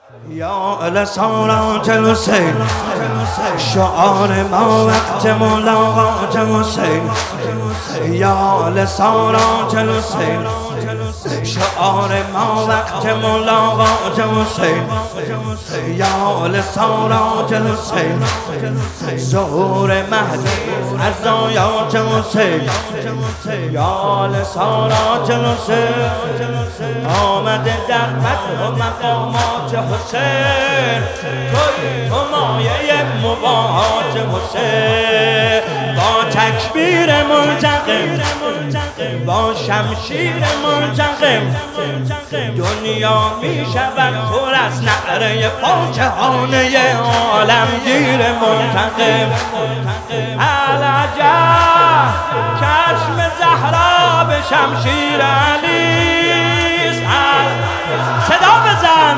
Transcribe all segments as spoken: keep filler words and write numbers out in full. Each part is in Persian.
یا لسانات الحسین، شعار ما وقت ملاقات حسین. یا لسانات الحسین، شعار ما وقت ملاقات حسین. یا لسانات الحسین، ظهور مهدی از آیات حسین. یا لسانات الحسین، آمده در مدح و مقامات حسین. توی تو مایه مباهات حسین. با تکبیر منتقم، با شمشیر منتقم، دنیا می شود پر از نعره فاتحانه عالمگیر منتقم. العجب چشم زهرا به شمشیر علیست. صدا بزن،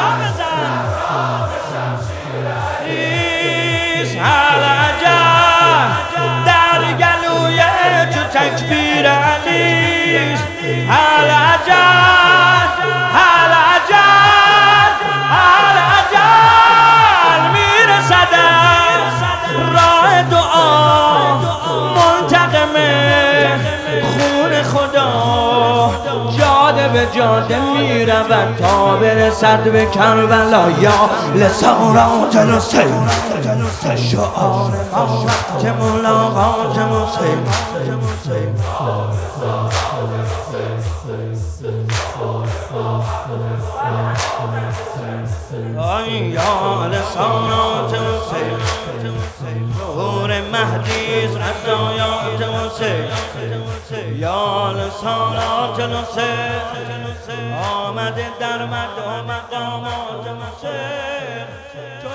العجب در گلوی تو تکبیر علیست. العجب العجب العجب میرسد راه دعا منتقمه خون خدا، جاده به جاده میرود تا برسد به کربلا. یا لسانات الحسین، شعار ما وقت ملاقات حسین. یا لسانات الحسین، ظهور مهدی از آیات حسین. یا لسانات الحسین، آمده در مدح و مقامات حسین.